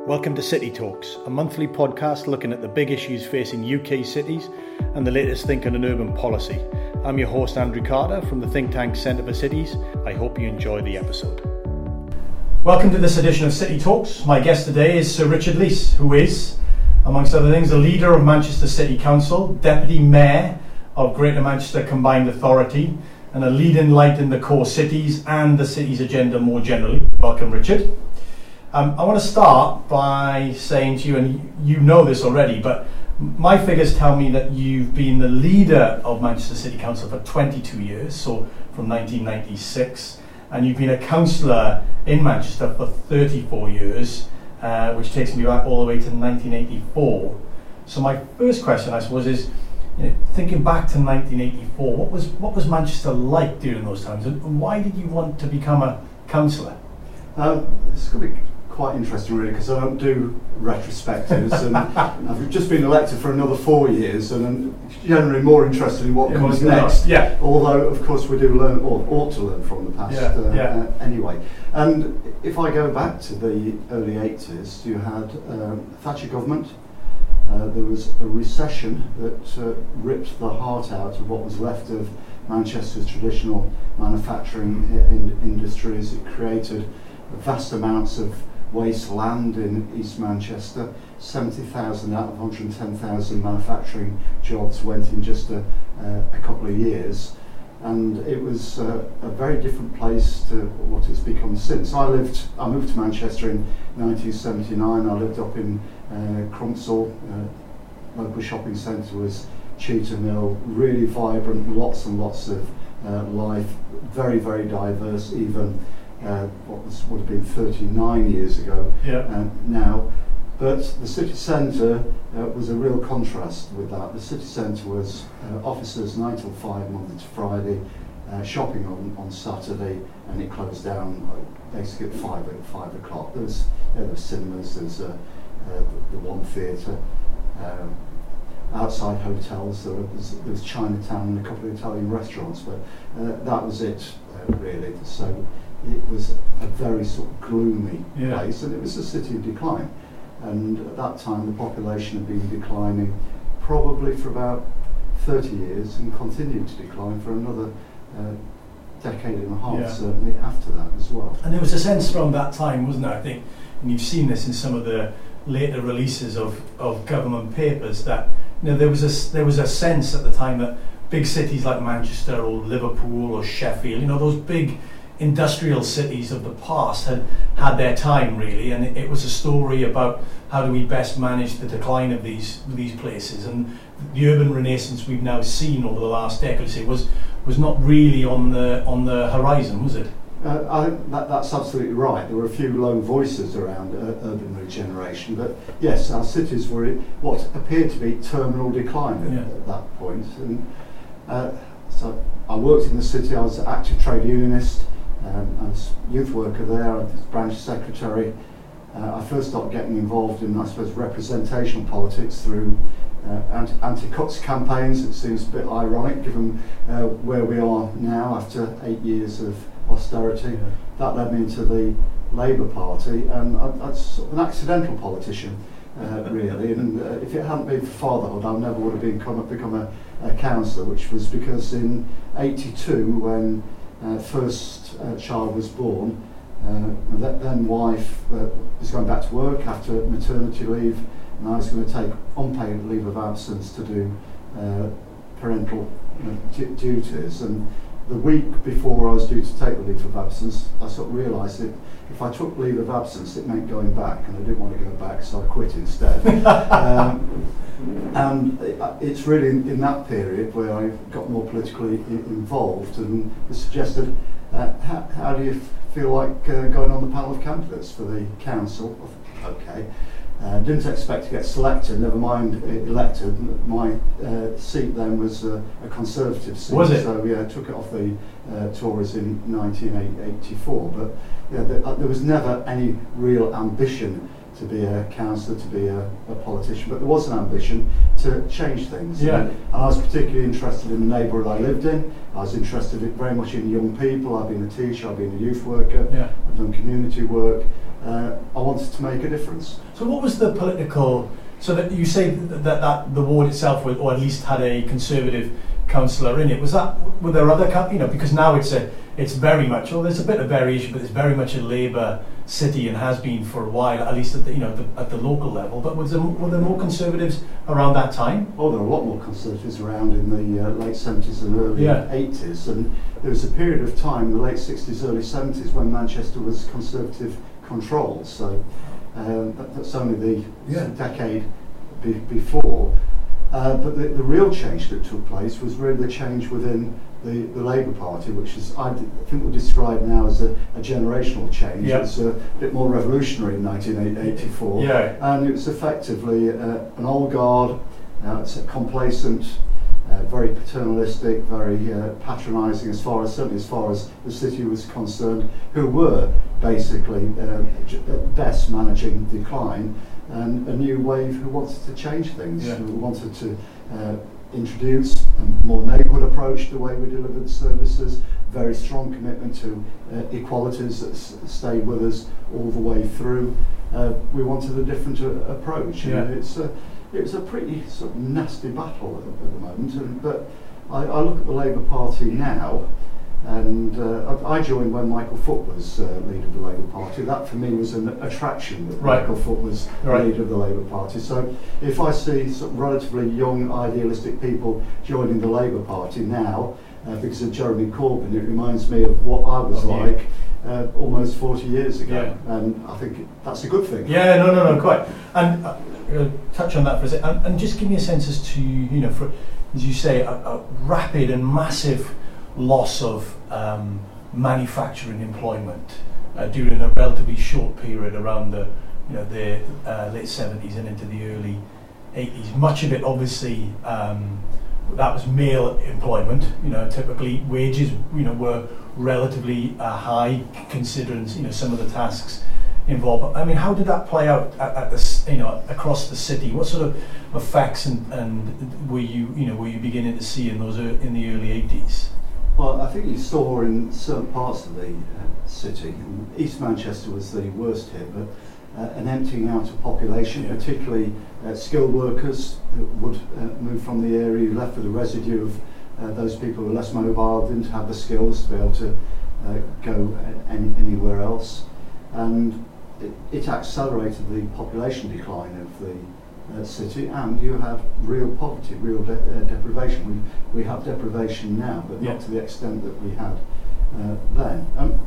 Welcome to City Talks, a monthly podcast looking at the big issues facing UK cities and the latest thinking on urban policy. I'm your host Andrew Carter from the think tank Centre for Cities. I hope you enjoy the episode. Welcome to this edition of City Talks. My guest today is Sir Richard Leese, who is, amongst other things, the leader of Manchester City Council, Deputy Mayor of Greater Manchester Combined Authority, and a leading light in the core cities and the city's agenda more generally. Welcome, Richard. I want to start by saying to you, and you know this already, but my figures tell me that you've been the leader of Manchester City Council for 22 years, so from 1996, and you've been a councillor in Manchester for 34 years, which takes me back all the way to 1984. So my first question, I suppose, is, thinking back to 1984, what was Manchester like during those times, and why did you want to become a councillor? This could be quite interesting, really, because I don't do retrospectives, and I've just been elected for another 4 years, and I'm generally more interested in what comes next. Yeah. Although, of course, we do learn, or ought to learn from the past anyway. And if I go back to the early 80s, you had Thatcher government. There was a recession that ripped the heart out of what was left of Manchester's traditional manufacturing industries. It created vast amounts of wasteland in East Manchester. 70,000 out of 110,000 manufacturing jobs went in just a couple of years, and it was a very different place to what it's become since. I moved to Manchester in 1979. I lived up in Crumpsall. Local shopping centre was Cheetah Mill, really vibrant, lots and lots of life, very, very diverse, even would have been 39 years ago now. But the city centre was a real contrast with that. The city centre was offices 9 till 5 Monday to Friday, shopping on Saturday, and it closed down basically at 5 o'clock. There was cinemas, there's the One Theatre, outside hotels, there was Chinatown and a couple of Italian restaurants, but that was it really. So it was a very sort of gloomy place, and it was a city of decline. And at that time the population had been declining probably for about 30 years and continued to decline for another decade and a half, certainly after that as well. And there was a sense from that time, wasn't there, I think, and you've seen this in some of the later releases of government papers, that there was a sense at the time that big cities like Manchester or Liverpool or Sheffield, those big industrial cities of the past had their time, really, and it was a story about how do we best manage the decline of these places. And the urban renaissance we've now seen over the last decade, say, was not really on the horizon, was it? I think that's absolutely right. There were a few lone voices around urban regeneration, but yes, our cities were in what appeared to be terminal decline at that point. And so I worked in the city. I was an active trade unionist. I was a youth worker there. I was branch secretary. I first started getting involved in, I suppose, representational politics through anti-cuts campaigns. It seems a bit ironic given where we are now after 8 years of austerity. That led me into the Labour Party, and I was sort of an accidental politician, really. And if it hadn't been for fatherhood, I never would have become a councillor, which was because in '82, when first child was born, then wife was going back to work after maternity leave, and I was going to take unpaid leave of absence to do parental duties. And the week before I was due to take the leave of absence, I sort of realised that if I took leave of absence, it meant going back, and I didn't want to go back, so I quit instead. And it's really in that period where I got more politically involved, and was suggested, how do you feel like going on the panel of candidates for the council? Okay. Didn't expect to get selected, never mind elected. My seat then was a Conservative seat. Was it? So took it off the Tories in 1984. But there was never any real ambition to be a councillor, to be a politician, but there was an ambition to change things. And I was particularly interested in the neighbourhood I lived in. I was interested very much in young people. I've been a teacher, I've been a youth worker, I've done community work, I wanted to make a difference. So what was the political, so that you say that the ward itself, or at least had a Conservative councillor in it, were there other, because now it's very much, well, there's a bit of variation, but it's very much a Labour city and has been for a while, at least at the local level. But were there more Conservatives around that time? Oh, there were a lot more Conservatives around in the late 70s and early 80s, and there was a period of time, the late 60s, early 70s, when Manchester was Conservative controlled. So that's only the decade before. But the real change that took place was really the change within the Labour Party, which is, I think we'll describe now as a generational change. Yep. It's a bit more revolutionary in 1984. And it was effectively an old guard, it's a complacent, very paternalistic, very patronising, certainly as far as the city was concerned, who were basically at best managing decline, and a new wave who wanted to change things, who wanted to introduce a more neighbourhood approach to the way we delivered services, very strong commitment to equalities that stayed with us all the way through. We wanted a different approach. And it was a pretty sort of nasty battle at the moment, but I look at the Labour Party now, and I joined when Michael Foot was leader of the Labour Party. That for me was an attraction, that Michael Foot was leader of the Labour Party. So if I see sort of relatively young, idealistic people joining the Labour Party now, because of Jeremy Corbyn, it reminds me of what I was like almost 40 years ago, and I think that's a good thing. Yeah, no, quite. And touch on that for a second, and just give me a sense as to, for, as you say, a rapid and massive loss of manufacturing employment during a relatively short period around the late 70s and into the early 80s. Much of it, obviously, that was male employment. Typically wages, were relatively high, considering some of the tasks involved. I mean, how did that play out at the, across the city? What sort of effects and were you beginning to see in the early 80s? Well, I think you saw in certain parts of the city, East Manchester was the worst hit, but an emptying out of population, particularly skilled workers that would move from the area. You left with a residue of those people who were less mobile, didn't have the skills to be able to go anywhere else. And it accelerated the population decline of the city, and you had real poverty, real deprivation. We have deprivation now, but not to the extent that we had then.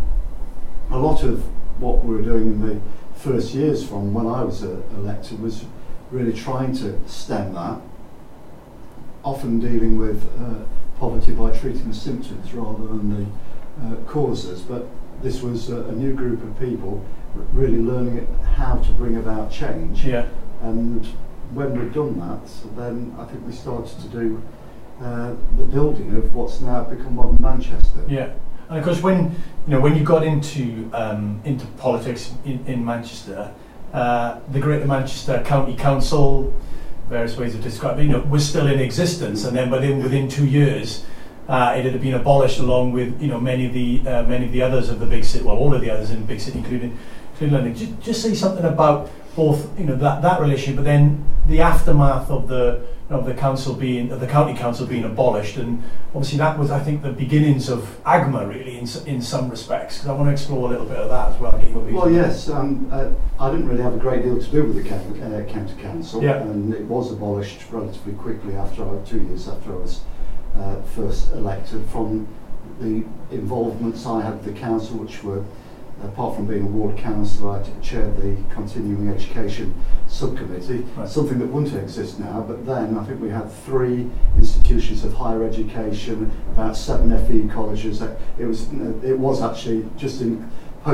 A lot of what we were doing in the first years from when I was elected was really trying to stem that, often dealing with poverty by treating the symptoms rather than the causes. But this was a new group of people really learning how to bring about change. And when we'd done that, then I think we started to do the building of what's now become modern Manchester. And of course, when you got into politics in Manchester, the Greater Manchester County Council, various ways of describing, was still in existence, and then within 2 years, it had been abolished along with many of the others of the big city, well, all of the others in the big city, including London. Just say something about both that relationship, but then the aftermath of the county council being abolished, and obviously that was, I think, the beginnings of AGMA really in some respects, because I want to explore a little bit of that as well. Well, yes, I didn't really have a great deal to do with the county council, and it was abolished relatively quickly after 2 years after I was first elected. From the involvements I had with the council, which were, apart from being a ward councillor, I chaired the continuing education subcommittee, something that wouldn't exist now, but then I think we had 3 institutions of higher education, about 7 FE colleges. It was actually just in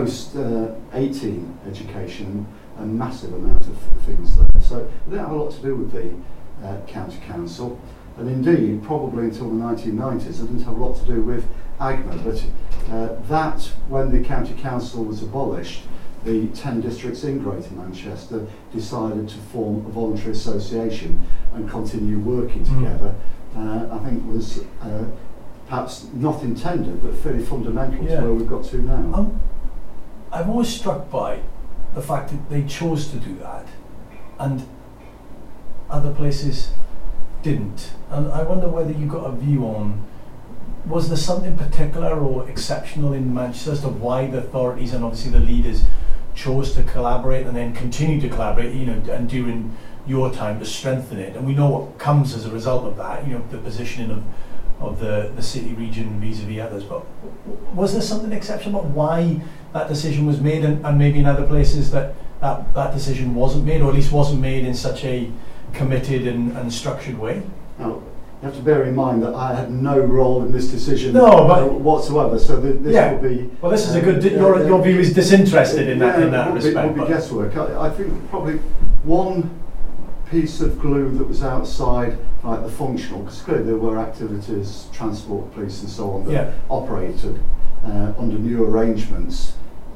post-18 education, a massive amount of things there. So it didn't have a lot to do with the county council, and indeed probably until the 1990s it didn't have a lot to do with AGMA, but that when the county council was abolished, the 10 districts in Greater Manchester decided to form a voluntary association and continue working together. I think was perhaps not intended, but fairly fundamental to where we've got to now. I'm always struck by the fact that they chose to do that, and other places didn't. And I wonder whether you got a view on, was there something particular or exceptional in Manchester as to why the authorities and obviously the leaders chose to collaborate and then continue to collaborate, and during your time to strengthen it? And we know what comes as a result of that, the positioning of the city region vis-a-vis others. But was there something exceptional about why that decision was made, and maybe in other places that decision wasn't made, or at least wasn't made in such a committed and structured way? Now, you have to bear in mind that I had no role in this decision whatsoever. So this will be. Well, this is a good. Your view is disinterested in that respect. Would be guesswork. I think probably one piece of glue that was outside, like the functional, because clearly there were activities, transport, police, and so on that operated under new arrangements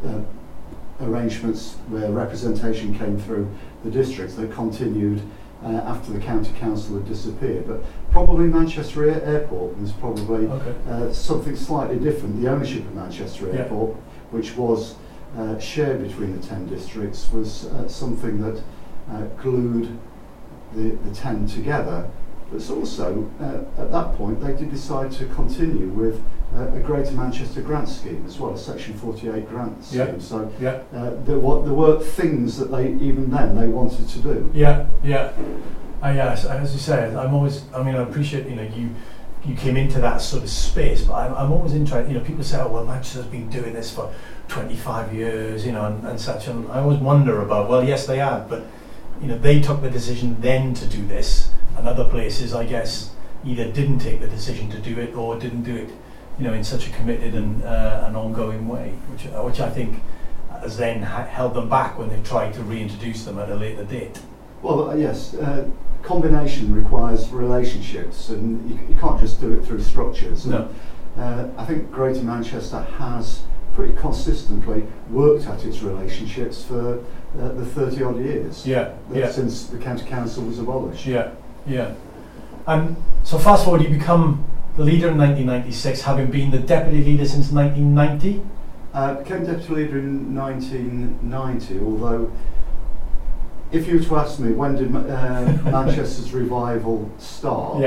where representation came through the districts that continued after the county council had disappeared. But probably Manchester Airport was probably something slightly different. The ownership of Manchester Airport, which was shared between the 10 districts, was something that glued the 10 together. But it's also, at that point, they did decide to continue with a Greater Manchester grant scheme as well, a Section 48 grant scheme. So there were things that they wanted to do. As you say, I appreciate, you came into that sort of space, but I'm always interested, people say, oh, well, Manchester's been doing this for 25 years, and such, and I always wonder about, well, yes, they have, but, they took the decision then to do this, and other places, I guess, either didn't take the decision to do it or didn't do it, in such a committed and an ongoing way, which I think has then held them back when they've tried to reintroduce them at a later date. Well, yes, combination requires relationships, and you can't just do it through structures. No. I think Greater Manchester has pretty consistently worked at its relationships for the 30 odd years since the county council was abolished. And so fast forward, you become the leader in 1996, having been the deputy leader since 1990. Became deputy leader in 1990, although if you were to ask me when did Manchester's revival start,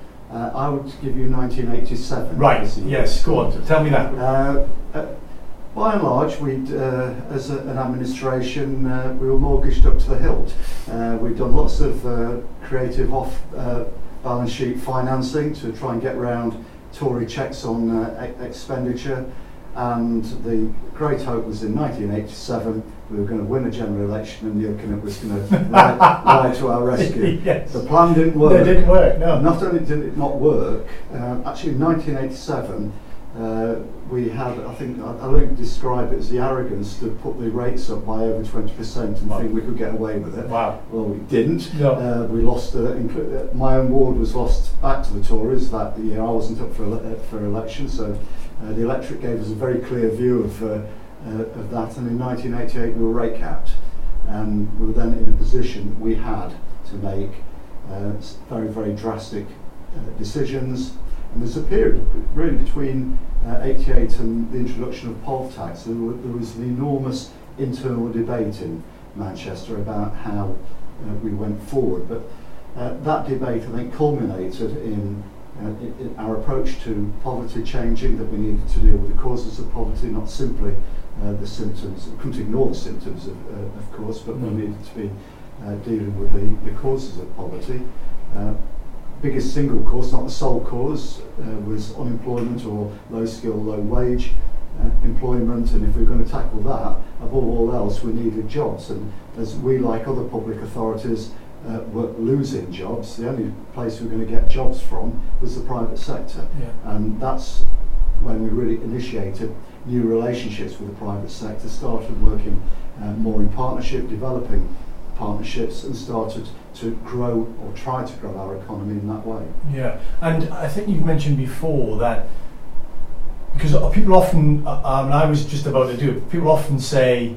I would give you 1987. Right, yes, go on, tell me that. By and large, we'd, as an administration, we were mortgaged up to the hilt. We'd done lots of creative off-balance sheet financing to try and get around Tory checks on expenditure, and the great hope was in 1987 we were going to win a general election and Neil Kinnock was going to ride to our rescue. Yes. The plan didn't work. It didn't work, no. Not only did it not work, actually in 1987 we had, I don't describe it as the arrogance to put the rates up by over 20% and think we could get away with it. Wow. Well, we didn't. No. We lost, my own ward was lost back to the Tories that year. I wasn't up for election, so the electorate gave us a very clear view of that, and in 1988 we were rate capped, and we were then in a position we had to make very, very drastic decisions. And there's a period really between 88 and the introduction of POV tax. There was an enormous internal debate in Manchester about how we went forward, but that debate I think culminated in our approach to poverty changing, that we needed to deal with the causes of poverty, not simply the symptoms. We couldn't ignore the symptoms of course, but we needed to be dealing with the causes of poverty. Biggest single cause, not the sole cause, was unemployment or low skill, low wage employment, and if we're going to tackle that, above all else, we needed jobs. And as we, like other public authorities, were losing jobs, the only place we were going to get jobs from was the private sector. And that's when we really initiated new relationships with the private sector, started working more in partnership, developing partnerships, and started to grow or try to grow our economy in that way. Yeah, and I think you've mentioned before that, because people often, I was just about to do it, people often say,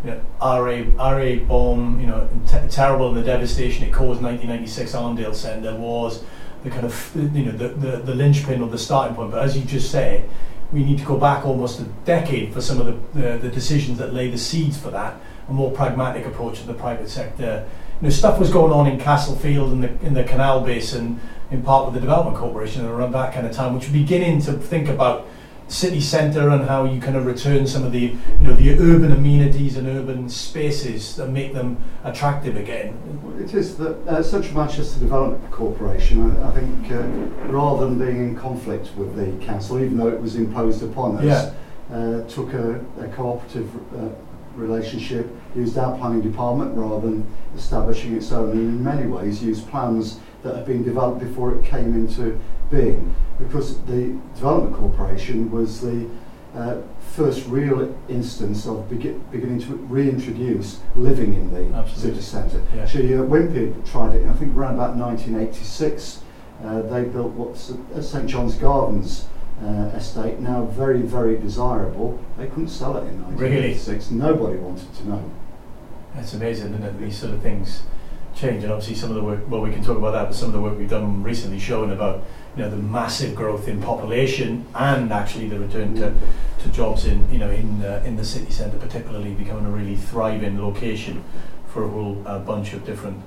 RA bomb, terrible, and the devastation it caused. 1996 Arndale Centre was the kind of, the linchpin or the starting point. But as you just said, we need to go back almost a decade for some of the decisions that lay the seeds for that. a more pragmatic approach to the private sector. Stuff was going on in Castlefield in the Canal Basin, in part with the Development Corporation, and around that kind of time, which were beginning to think about city centre and how you kind of return some of the the urban amenities and urban spaces that make them attractive again. It is that Central Manchester Development Corporation, I think, rather than being in conflict with the council, even though it was imposed upon us, took a cooperative relationship, used our planning department rather than establishing its own, and in many ways used plans that had been developed before it came into being, because the Development Corporation was the first real instance of beginning to reintroduce living in the city centre. Yeah. Wimpy tried it, I think around about 1986. They built what's St John's Gardens estate, now very, very desirable. They couldn't sell it in 1986. Really? Nobody wanted to know. That's amazing, isn't it? These sort of things change, and obviously some of the work, well, we can talk about that, but some of the work we've done recently showing about the massive growth in population and actually the return to jobs in the city centre, particularly becoming a really thriving location for a whole bunch of different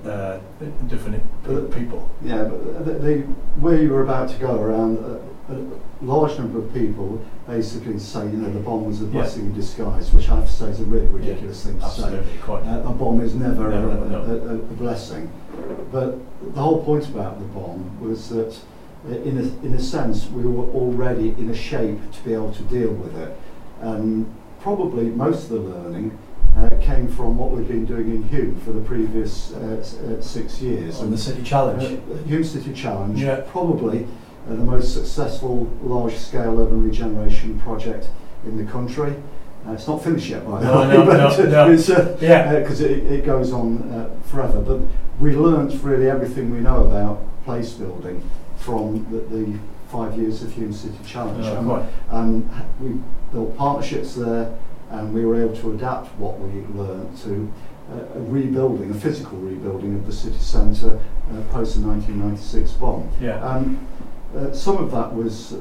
people. Yeah, but where you were about to go around, a large number of people basically say, the bomb was a blessing in disguise, which I have to say is a really ridiculous thing to say. Quite. A bomb is never a blessing. But the whole point about the bomb was that, in a sense, we were already in a shape to be able to deal with it. And probably most of the learning came from what we've been doing in Hume for the previous 6 years. On the City Challenge. Hume City Challenge, probably the most successful large-scale urban regeneration project in the country. It's not finished yet, by the way, because it goes on forever. But we learnt really everything we know about place building from the 5 years of Hume City Challenge. And we built partnerships there, and we were able to adapt what we learned to a physical rebuilding of the city centre post the 1996 bomb. Some of that was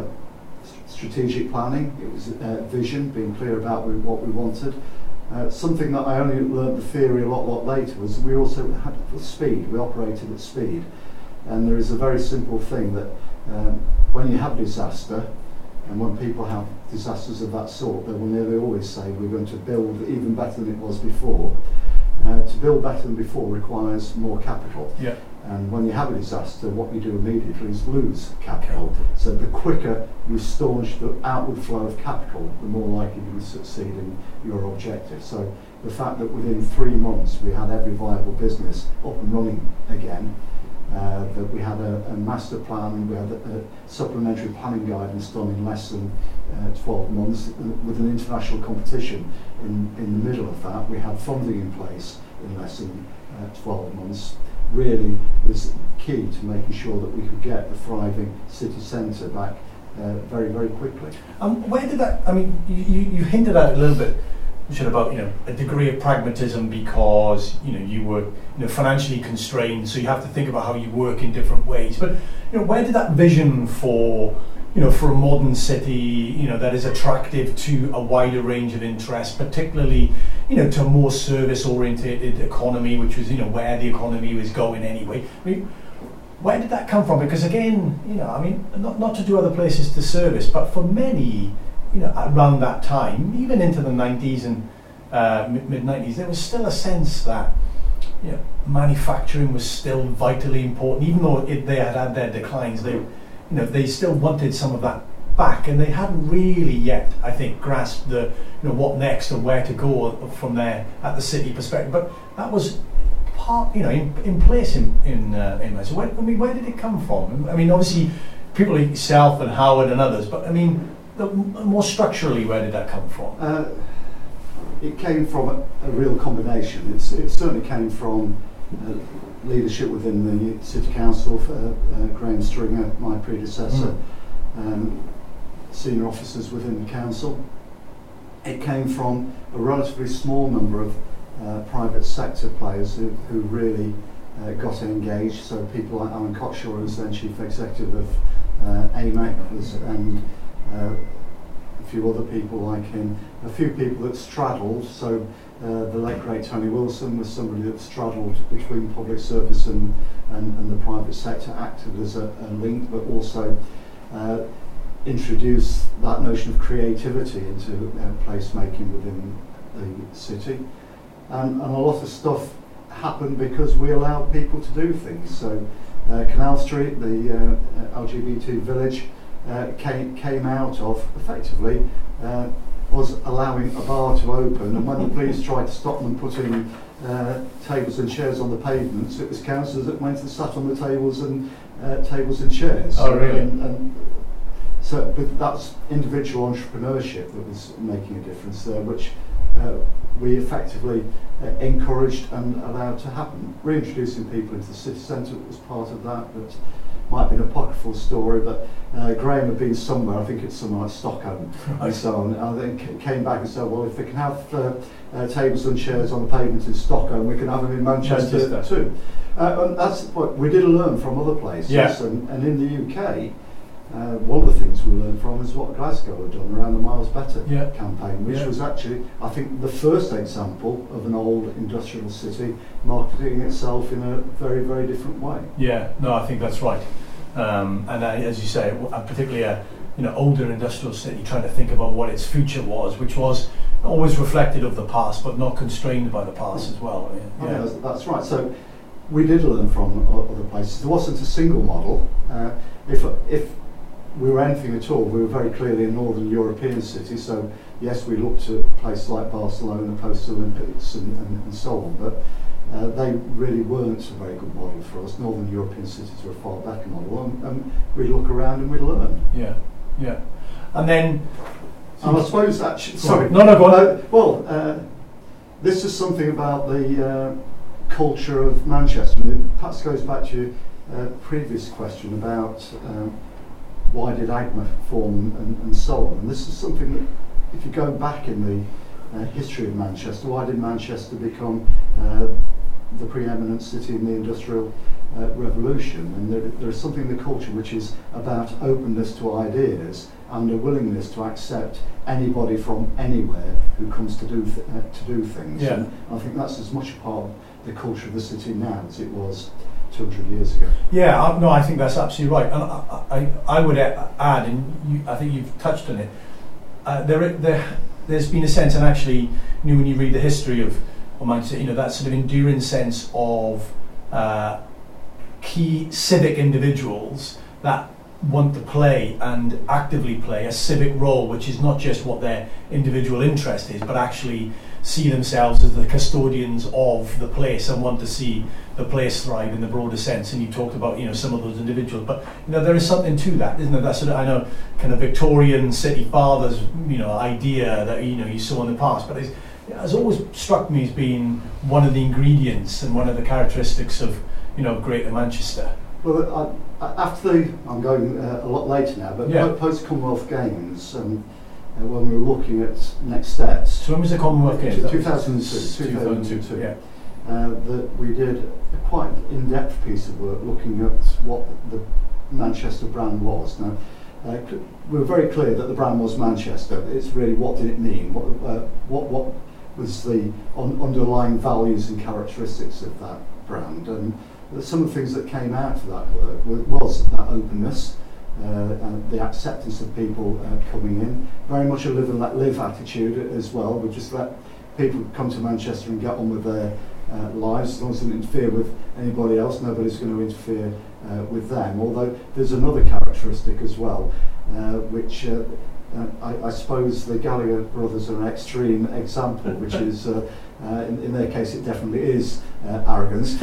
strategic planning. It was vision, being clear about what we wanted. Something that I only learned the theory a lot later was we also had speed. We operated at speed. And there is a very simple thing that when you have disaster, and when people have disasters of that sort, they will nearly always say we're going to build even better than it was before. To build better than before requires more capital. And when you have a disaster, what you do immediately is lose capital. So the quicker you staunch the outward flow of capital, the more likely you will succeed in your objective. So the fact that within 3 months we had every viable business up and running again, that we had a master plan, we had a supplementary planning guidance done in less than 12 months with an international competition in the middle of that. We had funding in place in less than 12 months. Really was key to making sure that we could get the thriving city centre back very, very quickly. Where did that, you hinted at it a little bit, Richard, about a degree of pragmatism because you were financially constrained, so you have to think about how you work in different ways. But where did that vision for a modern city that is attractive to a wider range of interests, particularly to a more service-oriented economy, which was where the economy was going anyway. Where did that come from? Because again, not to do other places to service, but for many. Around that time, even into the 90s and mid-90s, there was still a sense that manufacturing was still vitally important, even though they had their declines. They still wanted some of that back, and they hadn't really yet, I think, grasped the what next and where to go from there at the city perspective. But that was part, in place in there. So where did it come from? Obviously, people like yourself and Howard and others, but more structurally, where did that come from? It came from a real combination. It certainly came from leadership within the City Council, Graham Stringer, my predecessor, senior officers within the council. It came from a relatively small number of private sector players who really got engaged. So people like Alan Cockshaw, who was then chief executive of AMEC, and a few other people like him, a few people that straddled. So the late great Tony Wilson was somebody that straddled between public service and the private sector, acted as a link, but also introduced that notion of creativity into placemaking within the city. And a lot of stuff happened because we allowed people to do things. So Canal Street, the LGBT village, came out of, effectively, was allowing a bar to open, and when the police tried to stop them putting tables and chairs on the pavements, it was councillors that went and sat on the tables and chairs. Oh, really? But that's individual entrepreneurship that was making a difference there, which we effectively encouraged and allowed to happen. Reintroducing people into the city centre was part of that. That might be an apocryphal story, but Graham had been somewhere, I think it's somewhere like Stockholm and so on, and then came back and said, well, if they can have tables and chairs on the pavement in Stockholm, we can have them in Manchester too. And that's what we did learn from other places. Yeah. And in the UK, one of the things we learned from is what Glasgow had done around the Miles Better campaign, which was actually, I think, the first example of an old industrial city marketing itself in a very, very different way. Yeah, no, I think that's right. And as you say, particularly a older industrial city trying to think about what its future was, which was always reflective of the past, but not constrained by the past as well. Yeah, that's right. So we did learn from other places. There wasn't a single model. If we were anything at all, we were very clearly a Northern European city, so yes, we looked at places like Barcelona, post-Olympics and so on, but they really weren't a very good model for us. Northern European cities were a far better model, and we'd look around and we'd learn. Yeah. And then... And I suppose that... Sorry. No, go on. This is something about the culture of Manchester. And it perhaps goes back to your previous question about why did AGMA form and so on. And this is something that, if you go back in the history of Manchester, why did Manchester become the preeminent city in the Industrial Revolution? And there is something in the culture which is about openness to ideas and a willingness to accept anybody from anywhere who comes to do things. Yeah. And I think that's as much a part of the culture of the city now as it was 200 years ago. Yeah, no, I think that's absolutely right. And I would add, and I think you've touched on it, there's been a sense, and actually, when you read the history of Manchester, that sort of enduring sense of key civic individuals that want to play and actively play a civic role, which is not just what their individual interest is, but actually see themselves as the custodians of the place and want to see the place thrive in the broader sense. And you talked about some of those individuals, but there is something to that, isn't there? That sort of, I know, kind of Victorian city fathers idea that you saw in the past, but it has always struck me as being one of the ingredients and one of the characteristics of Greater Manchester. Well, I'm going a lot later now, but post Commonwealth Games, when we were looking at next steps. So when was the Commonwealth Games? 2002. Yeah. That we did a quite in-depth piece of work looking at what the Manchester brand was. Now, we were very clear that the brand was Manchester. It's really, what did it mean? What was the underlying values and characteristics of that brand? And some of the things that came out of that work was that openness, and the acceptance of people coming in, very much a live and let live attitude as well. We just let people come to Manchester and get on with their lives, as long as they don't interfere with anybody else. Nobody's going to interfere with them. Although there's another characteristic as well, which I suppose the Gallagher brothers are an extreme example, which is in their case it definitely is arrogance.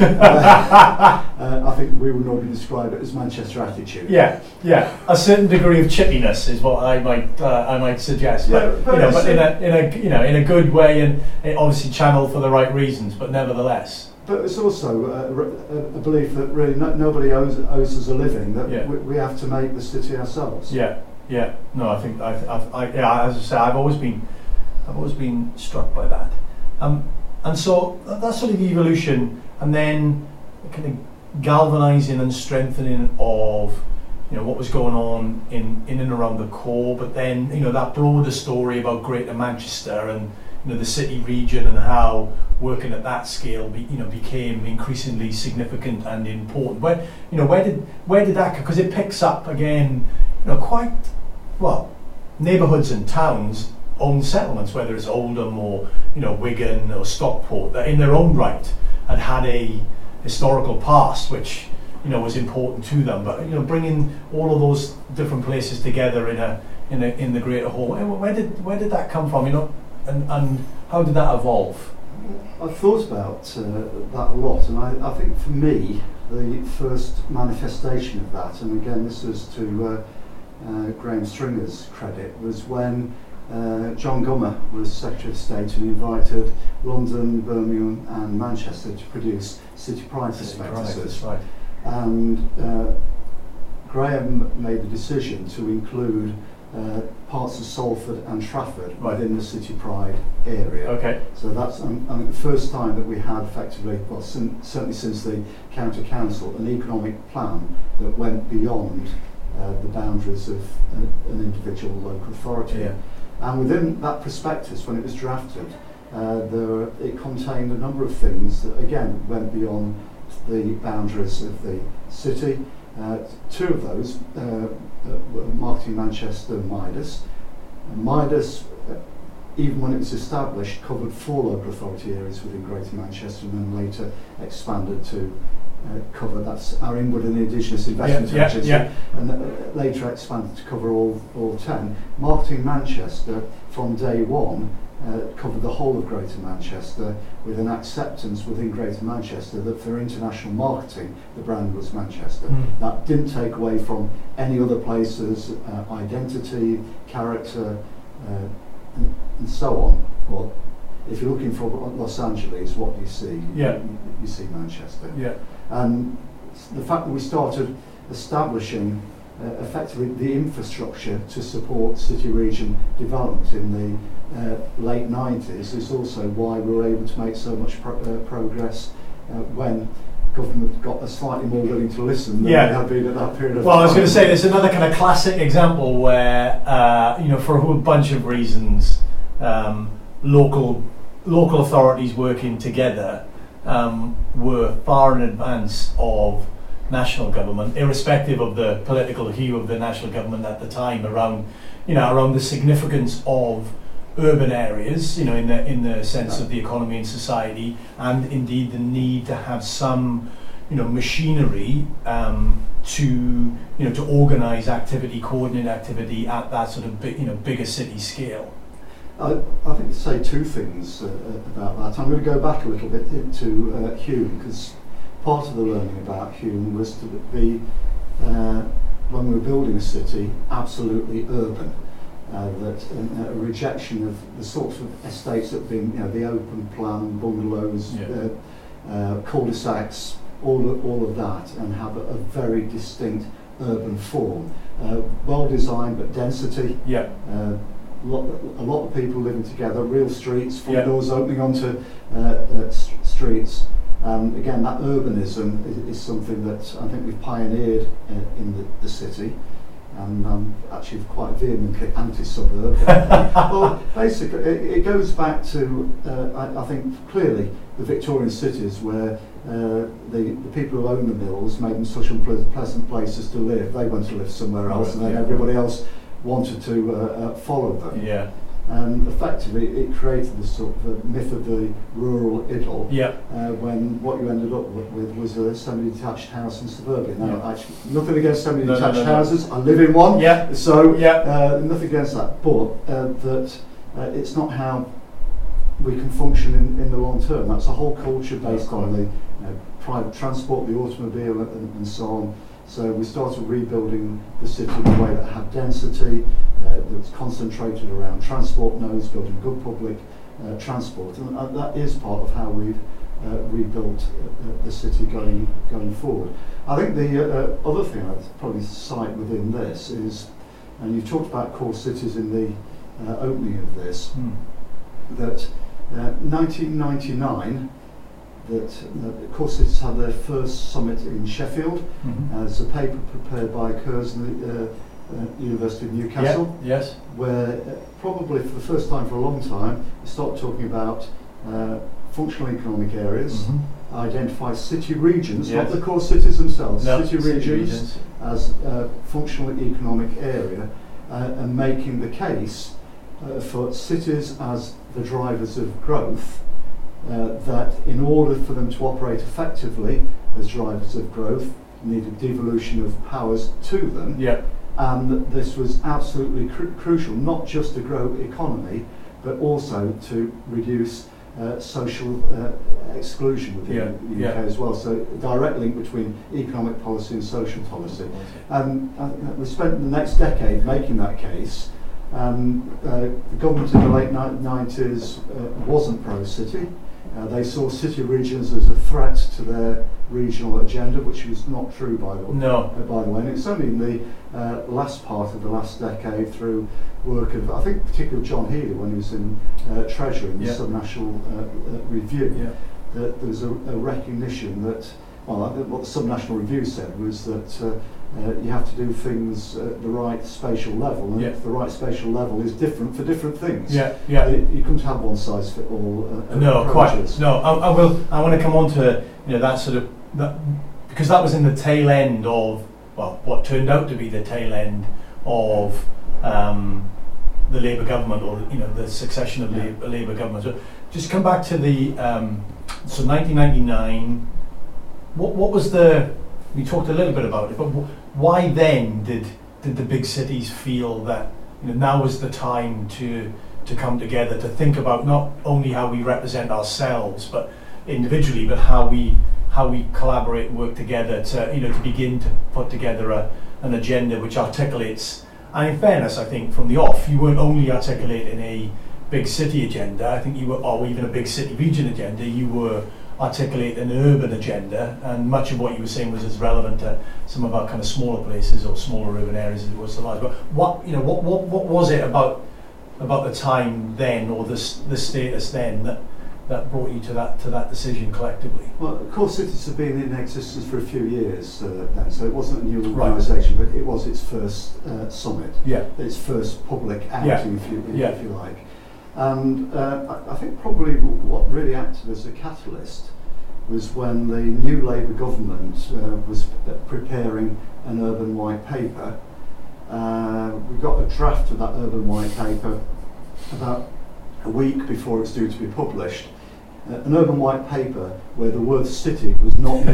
I think we would normally describe it as Manchester attitude. Yeah, a certain degree of chippiness is what I might suggest. But, but in a good way, and obviously channeled for the right reasons, but nevertheless. But it's also a belief that really nobody owes us a living, that we have to make the city ourselves. Yeah. No, I think as I say, I've always been struck by that. And so that's sort of the evolution, and then kind of galvanising and strengthening of what was going on in and around the core, but then that broader story about Greater Manchester, and the city region and how working at that scale became increasingly significant and important. Where did that, because it picks up again, quite well, neighbourhoods and towns own settlements, whether it's Oldham or Wigan or Stockport, that in their own right had a historical past which was important to them. But bringing all of those different places together in the greater whole, where did that come from? And how did that evolve? I've thought about that a lot, and I think for me the first manifestation of that, and again this was to Graham Stringer's credit, was when John Gummer was Secretary of State and invited London, Birmingham and Manchester to produce City Pride prospectuses. Right. And Graham made the decision to include parts of Salford and Trafford within the City Pride area. Okay. So that's the first time that we had effectively, certainly since the County Council, an economic plan that went beyond the boundaries of an individual local authority. Yeah. And within that prospectus, when it was drafted, it contained a number of things that again went beyond the boundaries of the city. Two of those were Marketing Manchester and Midas. Midas, even when it was established, covered 4 local authority areas within Greater Manchester, and then later expanded to cover, that's our Inward and Indigenous Investment Agency, and later expanded to cover all 10. Marketing Manchester, from day one, covered the whole of Greater Manchester, with an acceptance within Greater Manchester that for international marketing the brand was Manchester. That didn't take away from any other places' identity, character and so on. But if you're looking for Los Angeles, what do you see? You see Manchester. And the fact that we started establishing effectively the infrastructure to support city region development in the late 90s is also why we were able to make so much progress when government got slightly more willing to listen than they had been at that period of time. Well, I was going to say, there's another kind of classic example where, for a whole bunch of reasons, local authorities working together were far in advance of national government, irrespective of the political hue of the national government at the time, around the significance of urban areas, in the sense of the economy and society, and indeed the need to have some, machinery to organise activity, coordinate activity at that sort of bigger city scale. I think to say two things about that. I'm going to go back a little bit into Hume, because part of the learning about Hume was to be, when we were building a city, absolutely urban. That a rejection of the sorts of estates that have been, the open plan, bungalows, cul-de-sacs, all of that, and have a very distinct urban form. Well designed, but density. A lot of people living together, real streets, front doors opening onto streets. Again, that urbanism is something that I think we've pioneered in the city. And I'm actually quite vehemently anti-suburb. Well, basically, it goes back to, I think, clearly the Victorian cities where the people who own the mills made them such unpleasant places to live. They went to live somewhere else, and then everybody else wanted to follow them. And effectively, it created this sort of myth of the rural idyll, when what you ended up with was a semi-detached house in suburbia. Now, actually, nothing against semi-detached houses. I live in one, so nothing against that. But that it's not how we can function in the long term. That's a whole culture based on the private transport, the automobile, and so on. So we started rebuilding the city in a way that had density, that was concentrated around transport nodes, building good public transport, and that is part of how we've rebuilt the city going forward. I think the other thing I'd probably cite within this is, and you talked about core cities in the opening of this, that 1999, that core cities had their first summit in Sheffield. As a paper prepared by Curzon University of Newcastle, yes, where probably for the first time for a long time, they start talking about functional economic areas, identify city regions, not the core cities themselves, city regions as functional economic area, and making the case for cities as the drivers of growth, that in order for them to operate effectively as drivers of growth, needed devolution of powers to them. And that this was absolutely crucial, not just to grow economy, but also to reduce social exclusion within the UK as well. So a direct link between economic policy and social policy. We spent the next decade making that case. The government in the late 90s wasn't pro-city. They saw city regions as a threat to their regional agenda, which was not true, by the way. And it's only in the last part of the last decade, through work of, I think, particularly John Healey, when he was in Treasury in the Subnational Review, that there was a recognition that, well, what the Subnational Review said was that you have to do things at the right spatial level, and if the right spatial level is different for different things. You couldn't have one size fit all. Approaches. I want to come on to that sort of because that was in the tail end of what turned out to be the tail end of the Labour government, or the succession of the Labour government. So just come back to the 1999. What was the? We talked a little bit about it, but why then did the big cities feel that now was the time to come together, to think about not only how we represent ourselves, but individually, but how we collaborate and work together to begin to put together an agenda which articulates. And in fairness, I think from the off, you weren't only articulating a big city agenda. I think you were, or even a big city region agenda. You were articulate an urban agenda, and much of what you were saying was as relevant to some of our kind of smaller places or smaller urban areas as it was to large. But what was it about the time then, or the status then, that brought you to that decision collectively? Well, core cities have been in existence for a few years then, so it wasn't a new organisation, but it was its first summit, its first public outing, if you like. And I think probably what really acted as a catalyst was when the new Labour government was preparing an urban white paper. We got a draft of that urban white paper about a week before it was due to be published. An urban white paper where the word city was not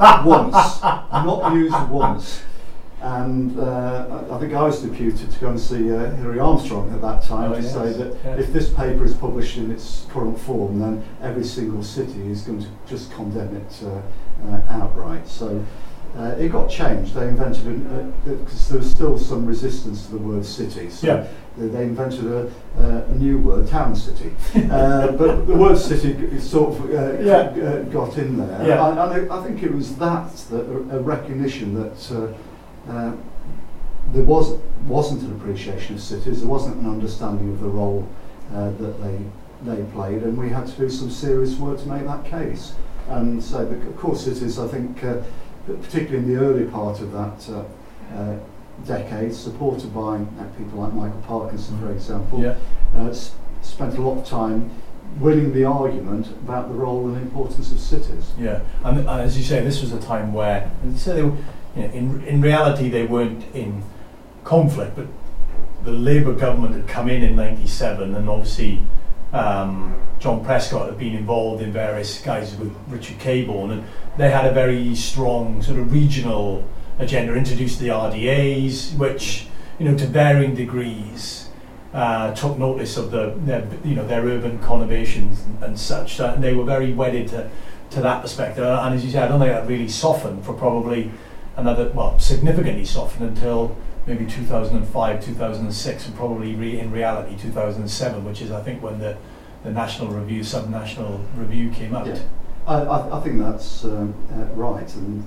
used once. And I think I was deputed to go and see Hilary Armstrong at that time say that if this paper is published in its current form, then every single city is going to just condemn it outright. So it got changed. They invented, because there was still some resistance to the word city, so they invented a new word, town city. But the word city sort of got in there. And I think it was that a recognition that there wasn't an appreciation of cities, there wasn't an understanding of the role that they played, and we had to do some serious work to make that case. And so the core cities, I think, particularly in the early part of that decade, supported by people like Michael Parkinson, for example, spent a lot of time winning the argument about the role and importance of cities. And as you say, this was a time where, they were, in reality they weren't in conflict, but the Labour government had come in '97, and obviously John Prescott had been involved in various guises with Richard Cabourn, and they had a very strong sort of regional agenda, introduced the RDAs, which to varying degrees took notice of their urban conurbations and such, and they were very wedded to that perspective. And as you said, I don't think that really softened for probably significantly softened until maybe 2005, 2006, and probably in reality 2007, which is I think when the National Review, Subnational Review came out. I think that's right, and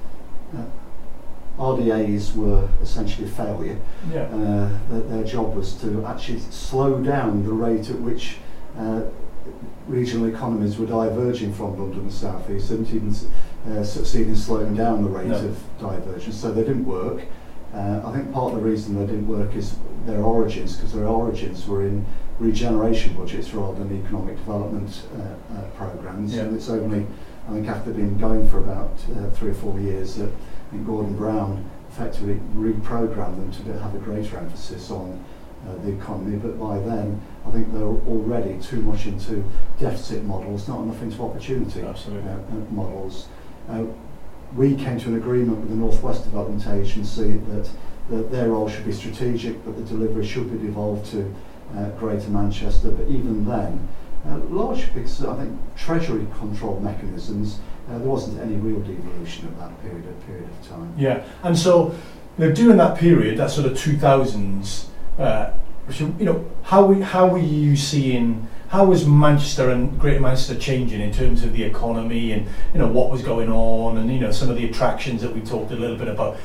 RDAs were essentially a failure. Their job was to actually slow down the rate at which regional economies were diverging from London and South East. They didn't even succeed in slowing down the rate of divergence, so they didn't work. I think part of the reason they didn't work is their origins, because their origins were in regeneration budgets rather than economic development programmes. Yeah. And it's only, I think, after being going for about 3 or 4 years that I think Gordon Brown effectively reprogrammed them to have a greater emphasis on the economy. But by then, I think they were already too much into deficit models, not enough into opportunity models. We came to an agreement with the North West Development Agency that their role should be strategic, but the delivery should be devolved to Greater Manchester. But even then, largely because I think Treasury control mechanisms, there wasn't any real devolution at that period of time. Yeah, and so during that period, that sort of 2000s, how were you seeing? How was Manchester and Greater Manchester changing in terms of the economy and what was going on, and some of the attractions that we talked a little bit about,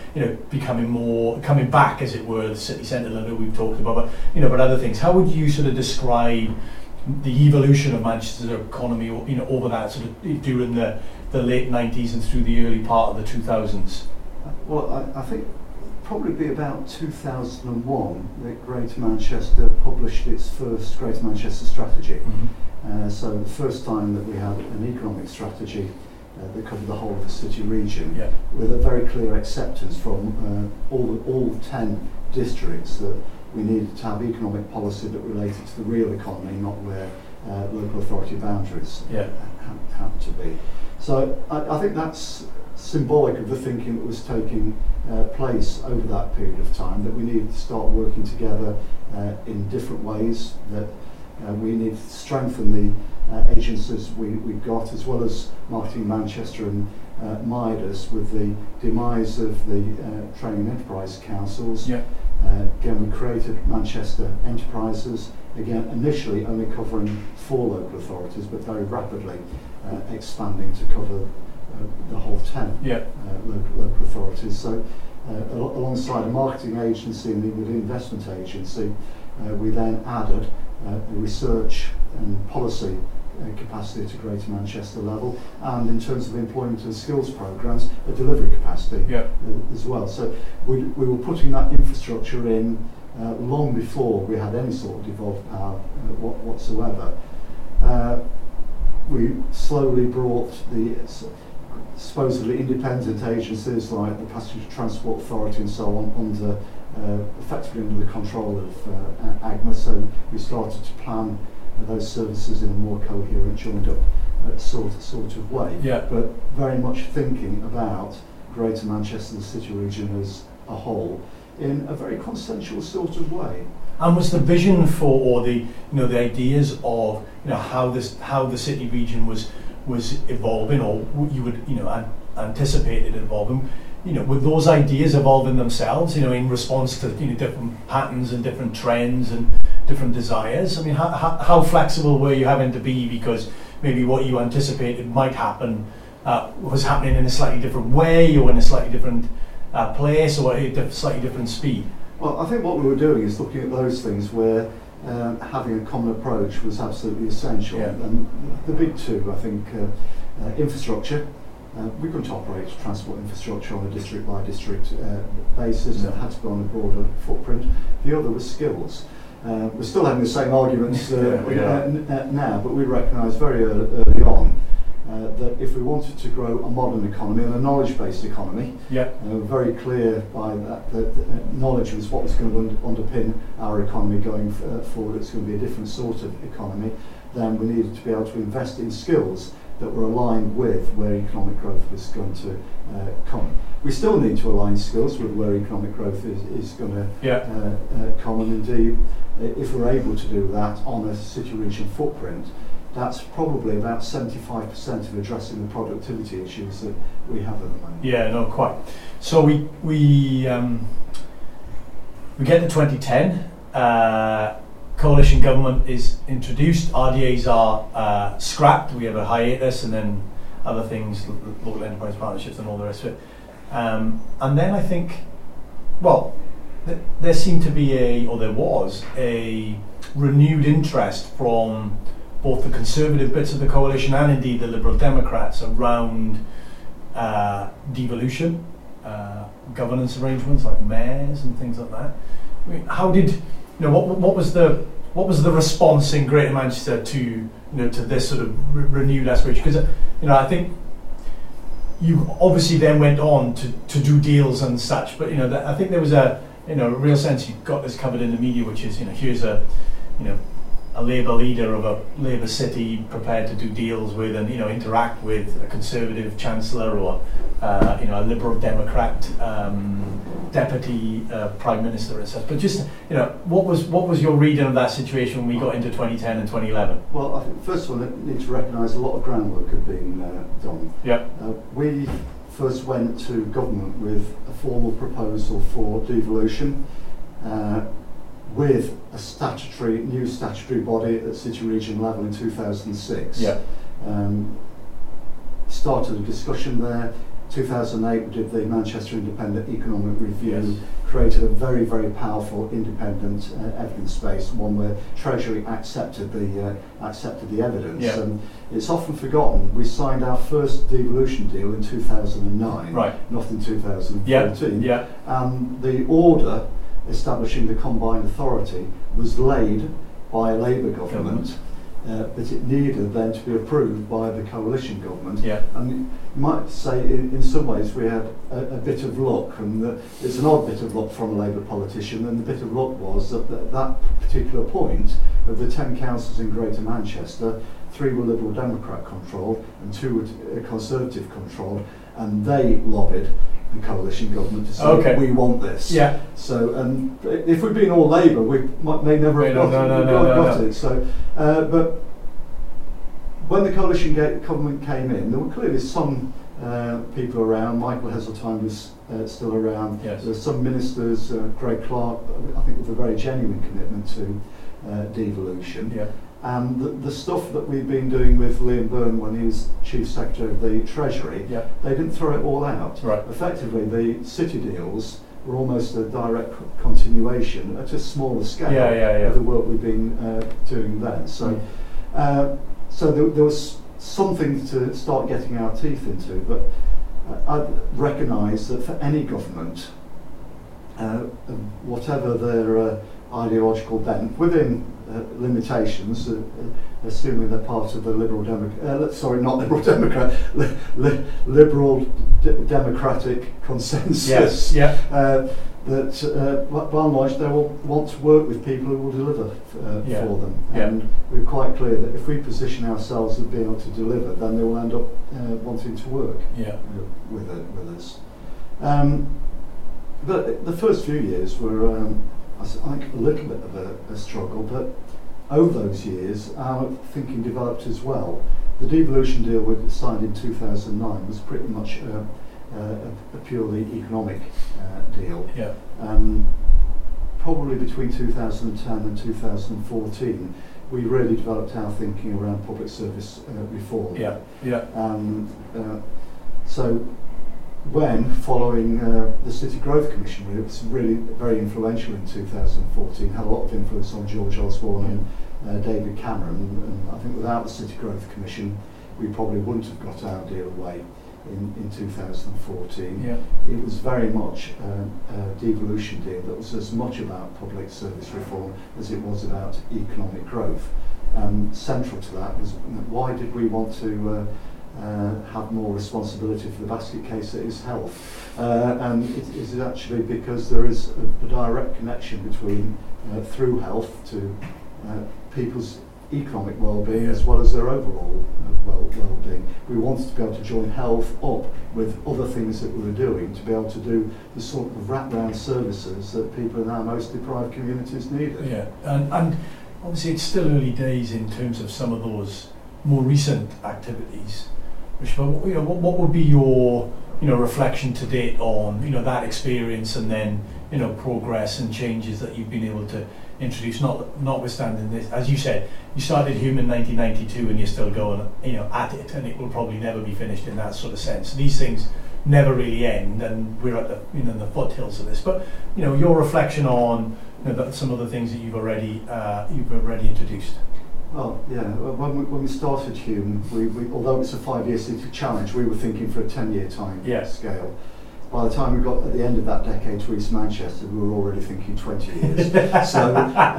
coming back, as it were, the city centre a little bit we've talked about, but other things. How would you sort of describe the evolution of Manchester's economy, over that sort of during the late 90s and through the early part of the 2000s? Well, I think probably be about 2001 that Greater Manchester published its first Greater Manchester strategy. Mm-hmm. So the first time that we had an economic strategy that covered the whole of the city region, yeah, with a very clear acceptance from all 10 districts that we needed to have economic policy that related to the real economy, not where local authority boundaries had to be. So I think that's symbolic of the thinking that was taking place over that period of time, that we needed to start working together in different ways, that we needed to strengthen the agencies we've got, as well as Marketing Manchester and Midas, with the demise of the Training and Enterprise Councils. Yeah. Again, we created Manchester Enterprises, again initially only covering 4 local authorities, but very rapidly expanding to cover the whole 10 local authorities. So alongside a marketing agency and the investment agency, we then added a research and policy capacity to Greater Manchester level, and in terms of employment and skills programmes, a delivery capacity as well. So we were putting that infrastructure in long before we had any sort of devolved power whatsoever. We slowly brought the supposedly independent agencies like the Passenger Transport Authority and so on effectively under the control of AGMA. So we started to plan those services in a more coherent, joined up sort of way. Yeah. But very much thinking about Greater Manchester, the city region as a whole, in a very consensual sort of way. And was the vision for, or the the ideas of how the city region was evolving, or you would anticipate it evolving, with those ideas evolving themselves, in response to different patterns and different trends and different desires? I mean, how flexible were you having to be, because maybe what you anticipated might happen was happening in a slightly different way, or in a slightly different place, or at a slightly different speed? Well, I think what we were doing is looking at those things where having a common approach was absolutely essential. Yeah. And the big two, I think, infrastructure. We couldn't operate transport infrastructure on a district-by-district basis. It had to be on a broader footprint. The other was skills. We're still having the same arguments now, but we recognised very early on that if we wanted to grow a modern economy and a knowledge-based economy, very clear by that knowledge was what was going to underpin our economy going forward. It's going to be a different sort of economy. Then we needed to be able to invest in skills that were aligned with where economic growth was going to come. We still need to align skills with where economic growth is going to come, and indeed, if we're able to do that on a city region footprint, that's probably about 75% of addressing the productivity issues that we have at the moment. Yeah, no, quite. So we get to 2010. Coalition government is introduced. RDAs are scrapped. We have a hiatus, and then other things, local enterprise partnerships, and all the rest of it. And then I think, there seemed to be there was a renewed interest from both the conservative bits of the coalition and indeed the Liberal Democrats around devolution, governance arrangements like mayors and things like that. I mean, how did what was the response in Greater Manchester to to this sort of renewed aspiration? Because I think you obviously then went on to do deals and such, but I think there was a real sense you got this covered in the media, which is here's a Labour leader of a Labour city prepared to do deals with and interact with a Conservative Chancellor or a Liberal Democrat deputy Prime Minister and such. But just what was your reading of that situation when we got into 2010 and 2011? Well, I think first of all, I need to recognise a lot of groundwork had been done. Yeah. We first went to government with a formal proposal for devolution. With a new statutory body at city region level in 2006. Yeah. Started a discussion there. 2008 we did the Manchester Independent Economic Review, yes. Created a very, very powerful independent evidence base, one where Treasury accepted the evidence. Yeah. And it's often forgotten, we signed our first devolution deal in 2009, right. Not in 2014. Yeah. And the order establishing the combined authority was laid by a Labour government, but it needed then to be approved by the coalition government. Yeah. And you might say in some ways we had a bit of luck, and it's an odd bit of luck from a Labour politician, and the bit of luck was that at that particular point, of the 10 councils in Greater Manchester, 3 were Liberal Democrat controlled and 2 were Conservative controlled, and they lobbied the coalition government to say we want this. Yeah. So, if we'd been all Labour, we may never have got it. So, but when the coalition government came in, there were clearly some people around. Michael Heseltine was still around. Yes. There were some ministers. Greg Clark, I think, with a very genuine commitment to devolution. Yeah. And the stuff that we've been doing with Liam Byrne when he was Chief Secretary of the Treasury, they didn't throw it all out. Right. Effectively, the city deals were almost a direct continuation at a smaller scale of the work we've been doing then. So, so there was something to start getting our teeth into, but I recognise that for any government, whatever their ideological bent, within limitations, assuming they're part of the Liberal Democratic consensus. Yes. That by and large they will want to work with people who will deliver for them. Yeah. And we're quite clear that if we position ourselves as being able to deliver, then they will end up wanting to work with us. But the first few years were, I think, a little bit of a struggle, but over those years our thinking developed as well. The devolution deal we signed in 2009 was pretty much a purely economic deal. Yeah. Probably between 2010 and 2014 we really developed our thinking around public service reform. So when, following the City Growth Commission, it was really very influential in 2014, had a lot of influence on George Osborne and David Cameron, and I think without the City Growth Commission we probably wouldn't have got our deal away in 2014. Yeah. It was very much a devolution deal that was as much about public service reform as it was about economic growth. Central to that was, why did we want to have more responsibility for the basket case that is health, and it is actually because there is a direct connection between through health to people's economic well-being as well as their overall well-being. We wanted to be able to join health up with other things that we were doing to be able to do the sort of wraparound services that people in our most deprived communities needed. Yeah, and obviously it's still early days in terms of some of those more recent activities. What would be your reflection to date on that experience, and then progress and changes that you've been able to introduce, notwithstanding this, as you said, you started Hume in 1992 and you're still going at it, and it will probably never be finished in that sort of sense. These things never really end, and we're at the the foothills of this. But your reflection on some of the things that you've already introduced. Well, yeah. When we started Hume, we although it's a 5-year city challenge, we were thinking for a 10-year time scale. by the time we got at the end of that decade to East Manchester, we were already thinking 20 years. So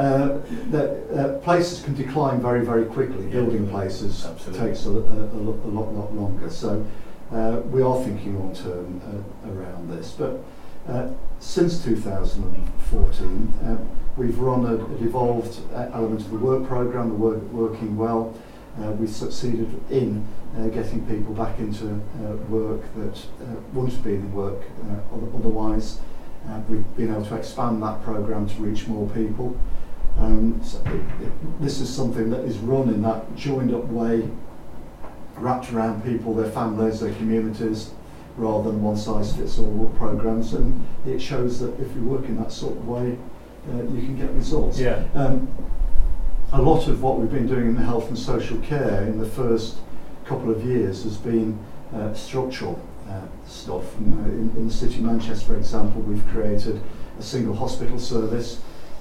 places can decline very, very quickly. Building places takes a lot longer. So we are thinking long term around this. But since 2014, we've run a devolved element of the work programme, working well. We've succeeded in getting people back into work that wouldn't have been in work otherwise. We've been able to expand that programme to reach more people. This is something that is run in that joined up way, wrapped around people, their families, their communities, rather than one-size-fits-all programmes, and it shows that if you work in that sort of way, you can get results. Yeah. A lot of what we've been doing in the health and social care in the first couple of years has been structural stuff. In the City of Manchester, for example, we've created a single hospital service.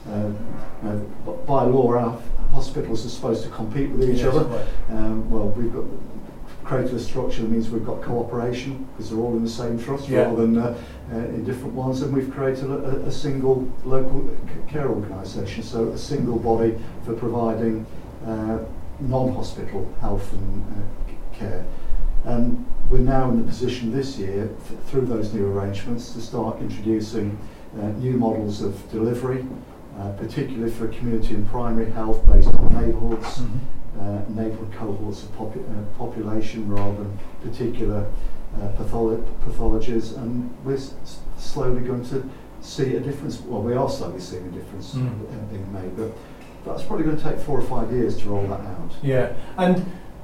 By law, our hospitals are supposed to compete with each other. Well, we've got created a structure that means we've got cooperation because they're all in the same trust rather than in different ones, and we've created a single local care organisation, so a single body for providing non-hospital health and care. And we're now in the position this year, through those new arrangements, to start introducing new models of delivery, particularly for community and primary health based on neighbourhoods. Neighbourhood cohorts of population rather than particular pathologies, and we're slowly going to see a difference. Well, we are slowly seeing a difference being made, but that's probably going to take 4 or 5 years to roll that out. Yeah, and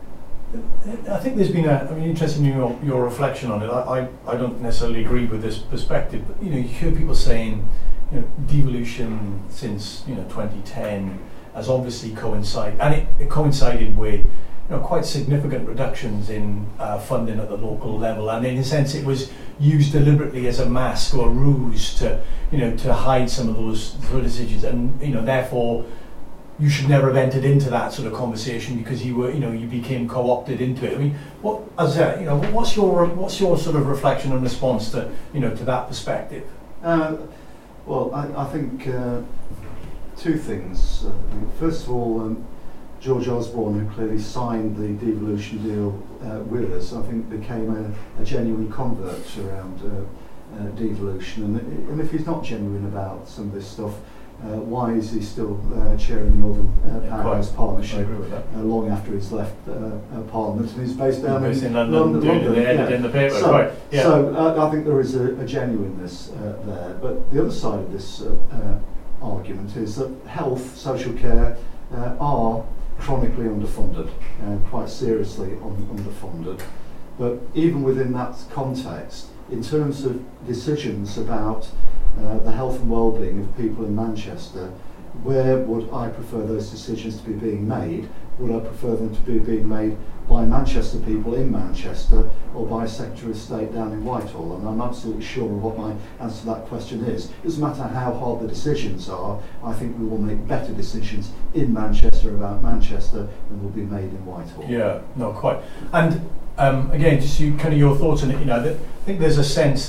I think there's been interesting in your reflection on it. I don't necessarily agree with this perspective, but you hear people saying, devolution since 2010 has obviously coincided, and it coincided with quite significant reductions in funding at the local level, and in a sense it was used deliberately as a mask or a ruse to hide some of those sort of decisions, and therefore you should never have entered into that sort of conversation because you became co-opted into it. I mean, what's your sort of reflection and response to to that perspective? Well, I think. Two things. First of all, George Osborne, who clearly signed the devolution deal with us, I think became a genuine convert around devolution. And if he's not genuine about some of this stuff, why is he still chairing the Northern Powerhouse Partnership long after he's left Parliament? And he's based down in London. In the paper. So I think there is a genuineness there. But the other side of this argument is that health, social care are chronically underfunded, quite seriously underfunded. But even within that context, in terms of decisions about the health and well-being of people in Manchester, where would I prefer those decisions to be being made? Would I prefer them to be being made by Manchester people in Manchester or by a Secretary of State down in Whitehall? And I'm absolutely sure of what my answer to that question is. It doesn't matter how hard the decisions are, I think we will make better decisions in Manchester about Manchester than will be made in Whitehall. Yeah, no, quite. And again, just your thoughts on it. I think there's a sense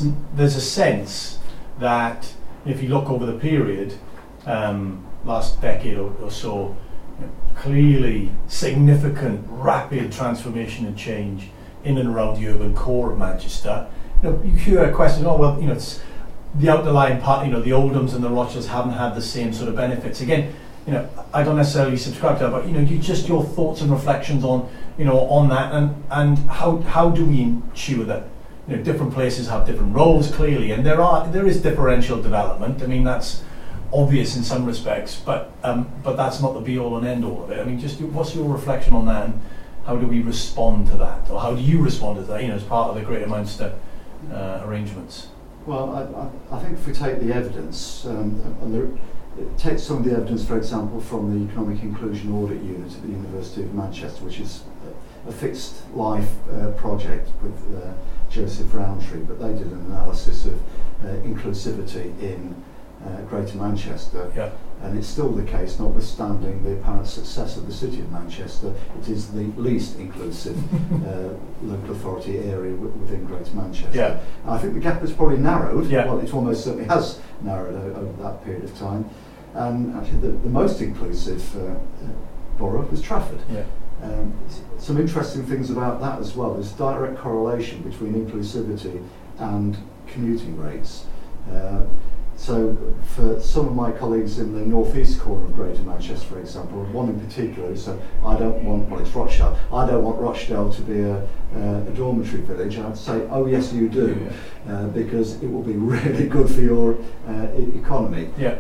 that if you look over the period, last decade or so, clearly significant, rapid transformation and change in and around the urban core of Manchester. You hear a question, it's the outlying part, the Oldhams and the Rochers haven't had the same sort of benefits. Again, I don't necessarily subscribe to that, but just your thoughts and reflections on that, and how do we ensure that different places have different roles, clearly, and there is differential development. I mean, that's obvious in some respects, but that's not the be-all and end-all of it. I mean, just what's your reflection on that, and how do we respond to that, or how do you respond to that, as part of the Greater Manchester arrangements? Well, I think if we take the evidence, take some of the evidence, for example, from the Economic Inclusion Audit Unit at the University of Manchester, which is a fixed life project with Joseph Rowntree, but they did an analysis of inclusivity in Greater Manchester. and it's still the case, notwithstanding the apparent success of the City of Manchester. It is the least inclusive local authority area within Greater Manchester. Yeah. And I think the gap has probably narrowed. Yeah. Well, it almost certainly has narrowed over that period of time. And actually the most inclusive borough was Trafford. Yeah. Some interesting things about that as well. There's direct correlation between inclusivity and commuting rates. So for some of my colleagues in the northeast corner of Greater Manchester, for example, one in particular who said, it's Rochdale, I don't want Rochdale to be a dormitory village. I'd say, oh yes you do, because it will be really good for your economy. Yeah.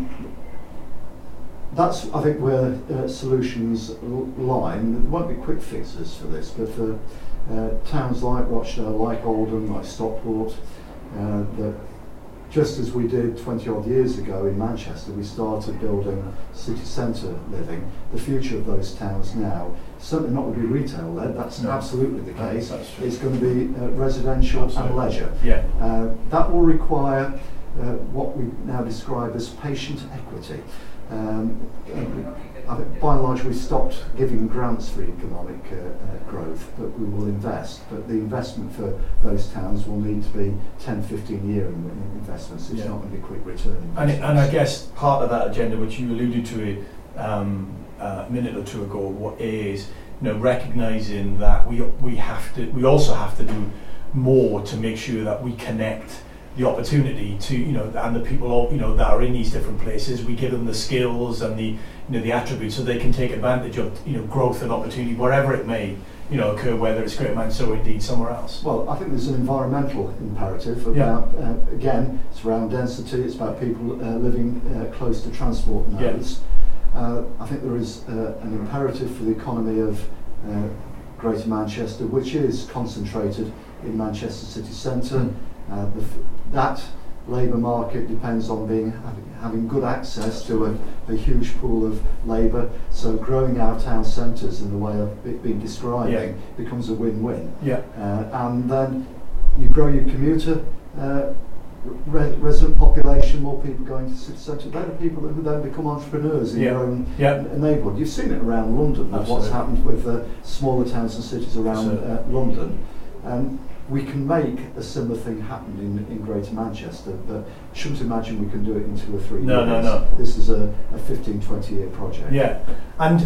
That's, I think, where solutions lie. And there won't be quick fixes for this, but for towns like Rochdale, like Oldham, like Stockport, that just as we did 20 odd years ago in Manchester, we started building city centre living. The future of those towns now, certainly not going to be retail led, that's absolutely the case. It's going to be residential and leisure. Yeah. That will require what we now describe as patient equity. I think by and large we stopped giving grants for economic growth, but we will invest. But the investment for those towns will need to be 10, 15-year investments. It's not going to be quick return. And I guess part of that agenda, which you alluded to a minute or two ago, what is recognising that we also have to do more to make sure that we connect the opportunity to and the people that are in these different places. We give them the skills and the attributes so they can take advantage of growth and opportunity wherever it may occur, whether it's Greater Manchester or indeed somewhere else. Well, I think there's an environmental imperative about again, it's around density, it's about people living close to transport nodes. I think there is an imperative for the economy of Greater Manchester, which is concentrated in Manchester city centre. That labour market depends on having good access to a huge pool of labour. So growing our town centres in the way I've been describing becomes a win-win. And then you grow your commuter resident population, more people going to the city centre. They're the people who then become entrepreneurs in your own neighbourhood. You've seen it around London with what's happened with smaller towns and cities around London. We can make a similar thing happen in Greater Manchester, but shouldn't imagine we can do it in 2 or 3 years. No. This is a 15, 20-year project. Yeah, and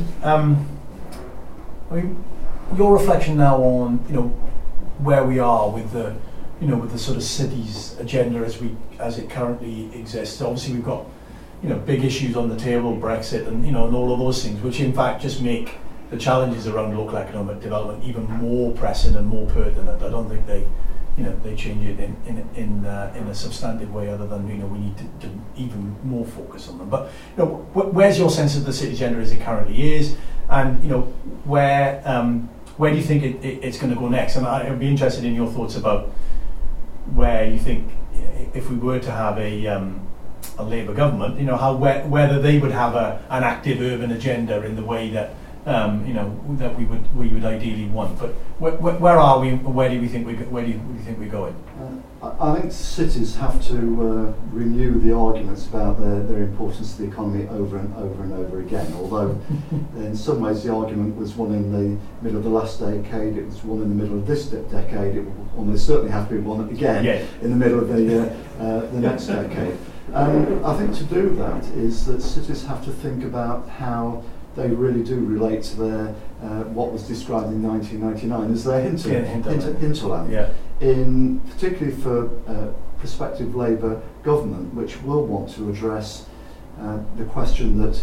I mean, your reflection now on where we are with the with the sort of city's agenda as it currently exists. Obviously, we've got big issues on the table, Brexit, and and all of those things, which in fact just make the challenges around local economic development even more pressing and more pertinent. I don't think they change it in a substantive way, other than we need to even more focus on them. But where's your sense of the city agenda as it currently is, and where do you think it's going to go next? And I'd be interested in your thoughts about where you think, if we were to have a Labour government, whether they would have an active urban agenda in the way that that we would ideally want. But where are we? Where do you think we're going? I think cities have to renew the arguments about their importance to the economy over and over and over again. Although in some ways the argument was won in the middle of the last decade, it was won in the middle of this decade, it will almost certainly have to be won again in the middle of the next decade. And I think to do that is that cities have to think about how they really do relate to their what was described in 1999 as their hinterland. In particularly for prospective Labour government, which will want to address the question that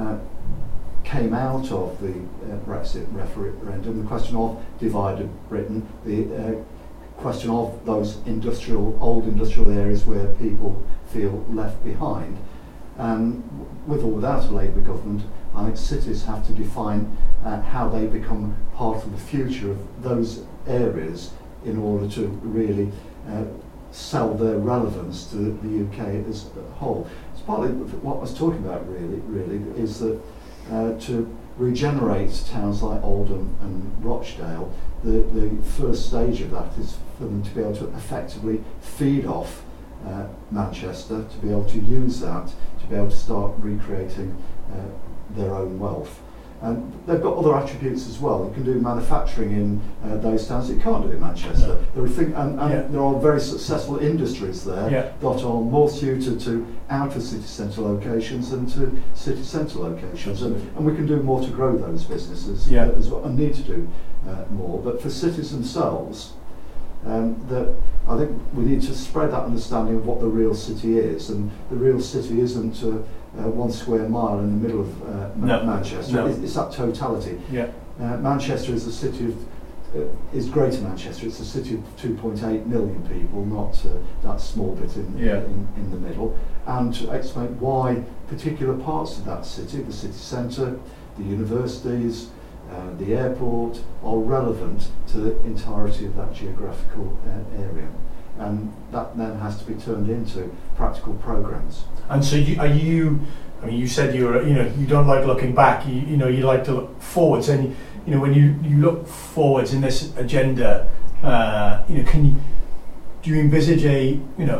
came out of the Brexit referendum, the question of divided Britain, the question of those old industrial areas where people feel left behind. And with or without a Labour government, I think cities have to define how they become part of the future of those areas in order to really sell their relevance to the UK as a whole. It's partly what I was talking about really is that to regenerate towns like Oldham and Rochdale, the first stage of that is for them to be able to effectively feed off Manchester, to be able to use that, to be able to start recreating their own wealth. And they've got other attributes as well. You can do manufacturing in those towns that you can't do in Manchester. No. There are very successful industries there that are more suited to outer city centre locations than to city centre locations. And we can do more to grow those businesses as well, and need to do more. But for cities themselves, I think we need to spread that understanding of what the real city is. And the real city isn't 1 square mile in the middle of Manchester. No. It's that totality. Manchester is a city of is Greater Manchester. It's a city of 2.8 million people, not that small bit in the middle. And to explain why particular parts of that city, the city centre, the universities, the airport, are relevant to the entirety of that geographical area. And that then has to be turned into practical programmes. And so you said you don't like looking back, you like to look forwards, and when you look forwards in this agenda, do you envisage a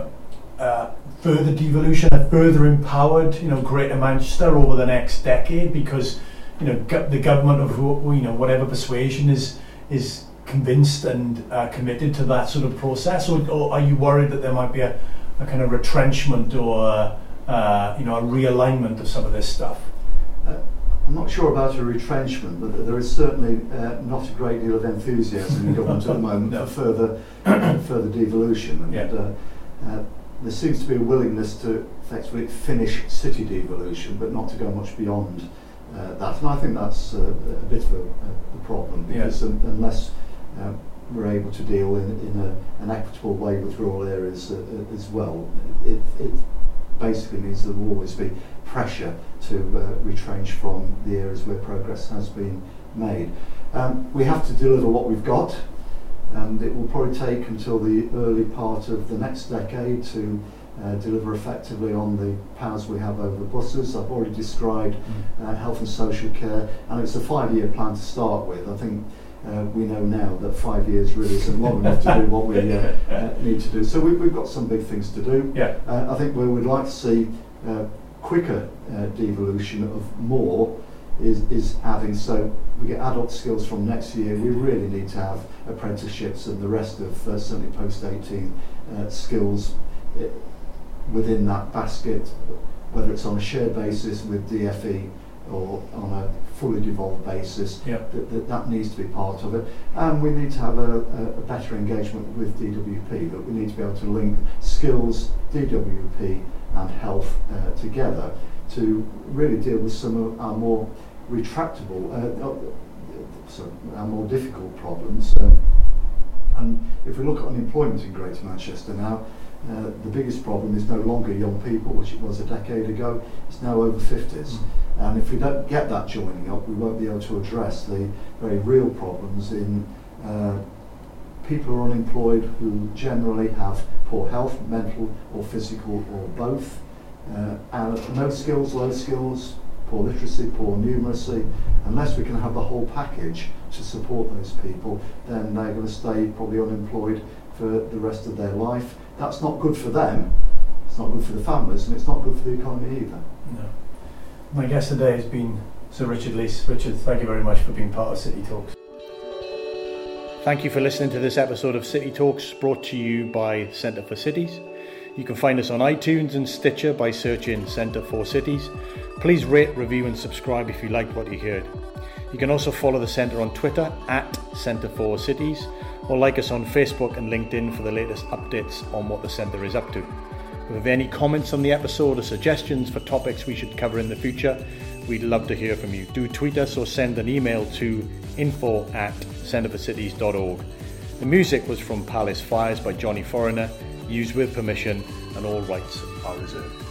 further devolution, a further empowered Greater Manchester over the next decade? Because the government of whatever persuasion is convinced and committed to that sort of process, or are you worried that there might be a kind of retrenchment or a realignment of some of this stuff? I'm not sure about a retrenchment, but there is certainly not a great deal of enthusiasm in government at the moment for further devolution. And there seems to be a willingness to effectively finish city devolution, but not to go much beyond that. And I think that's a bit of a problem, because unless we're able to deal in an equitable way with rural areas as well, it basically means there will always be pressure to retrench from the areas where progress has been made. We have to deliver what we've got, and it will probably take until the early part of the next decade to deliver effectively on the powers we have over buses. I've already described health and social care, and it's a 5-year plan to start with. I think we know now that 5 years really isn't long enough to do what we need to do. So we've got some big things to do. I think where we'd like to see quicker devolution of more is adding, so we get adult skills from next year. We really need to have apprenticeships and the rest of certainly post-18 skills within that basket, whether it's on a shared basis with DFE or on a fully devolved basis. That needs to be part of it. And we need to have a better engagement with DWP, that we need to be able to link skills, DWP and health together to really deal with some of our more retractable, our more difficult problems. And if we look at unemployment in Greater Manchester now, the biggest problem is no longer young people, which it was a decade ago. It's now over 50s. And if we don't get that joining up, we won't be able to address the very real problems in people who are unemployed who generally have poor health, mental or physical or both, and no skills, low skills, poor literacy, poor numeracy. Unless we can have the whole package to support those people, then they're going to stay probably unemployed for the rest of their life. That's not good for them, it's not good for the families, and it's not good for the economy either. No. My guest today has been Sir Richard Leese. Richard, thank you very much for being part of City Talks. Thank you for listening to this episode of City Talks, brought to you by Centre for Cities. You can find us on iTunes and Stitcher by searching Centre for Cities. Please rate, review and subscribe if you liked what you heard. You can also follow the Centre on Twitter at Centre for Cities, or like us on Facebook and LinkedIn for the latest updates on what the Centre is up to. If you have any comments on the episode or suggestions for topics we should cover in the future, we'd love to hear from you. Do tweet us or send an email to info@centreforcities.org. The music was from Palace Fires by Johnny Foreigner, used with permission, and all rights are reserved.